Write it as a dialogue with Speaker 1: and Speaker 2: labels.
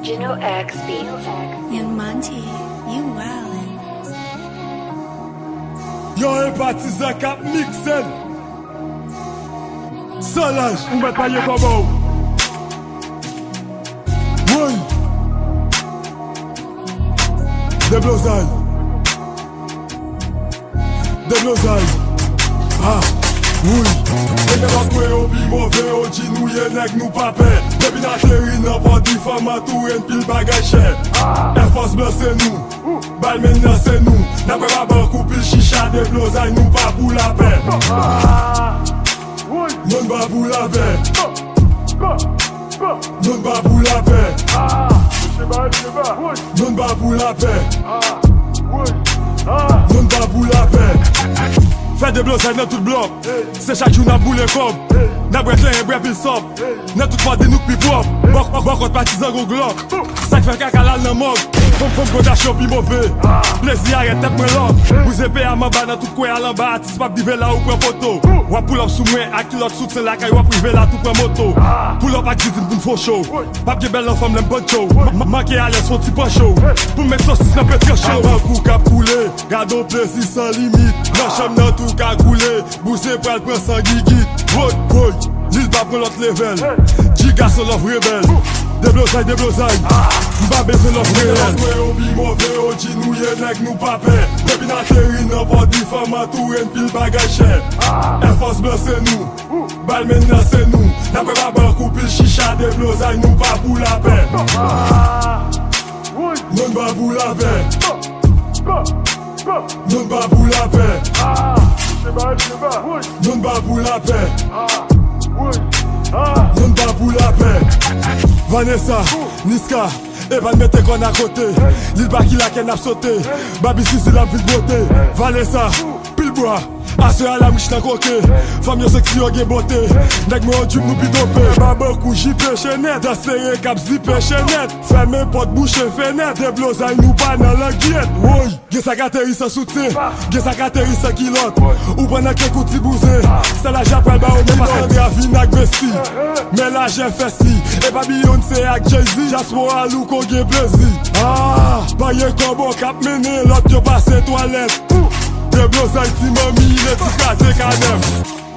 Speaker 1: Original X Beats.
Speaker 2: Young Monty, you wildin'.
Speaker 3: Yo empathize kap mixen Solange, ou met paye komo Woy Deblozay Ah, woy Eke bakwe yo pi mouve yo di nou ye neg nou pape Debi na teri nan poti fama tou en pil bagay chè Enfos blan se nou, balmen nan se nou Napre babankou pil chicha Deblozay nou pa pou la pe Non ba pou la pe Non ba pou la pe Non ba pou la pe Non ba pou la pe Fè Deblozay nan tout blok Se chak jou nan boule kom Nan brek len en brek pil sop Nan tout pati nouk pi pop Bakot patizan go glok Sak fè kakalal nan mok Fom go da shop pi mouve Plezi arret tet mwen lok Bouze pe a man ba nan tout kwe alan ba Atis pap dive la ou pren foto Wap pull up sou mwen ak kilot sout se lakay wap prive la tout pren moto Pull up ak zizin pou n'fo show Pap ge bel nan fom lem bon show Manke ales fon ti pan show Pou mèk sosis nan petre show Abankou kap koule Gado plezi san limit Nan chom nan tout ka koule Bouze pral pren san gigit Boy, lil ba pren lot level Jiga son love rebel Deblozay Mba beze love real Bakwe yo pi mouve yo di nou ye neg nou pape Debi na teri nan poti fama tou en pil bagay chè Enfos blan se nou, balmen nan se nou Napre babankou pil chicha Deblozay nou pa pou la pe Non ba pou la pe Non ba pou la pe Non ba pou la pe Non ba pou la pe Vanessa, Niska, Evan mette kon a kote Lil baki la ken ap sote Babi sisi lam fit bote Vanessa, Pilboa Ase ala mwish nan koke Fam yo seksi yo ge bote Nek me odjum nou pi dope Babankou jipe chenet Dasere kap zipe chenet Feme pot bouche fenet Deblozay nou pa nan la giet Woy, ge sa kateri sa soute Ge sa kateri sa kilot Ou pren ke kouti bouze Se la japel ba ou me pasandre a vinak vesti Men la jen festi E babi yon se ak Jay-Z Jaspo alou ko ge plezi Baye kombo kap mene Lot yo pase toalet Deblozay ti mami, le ti kaze kanem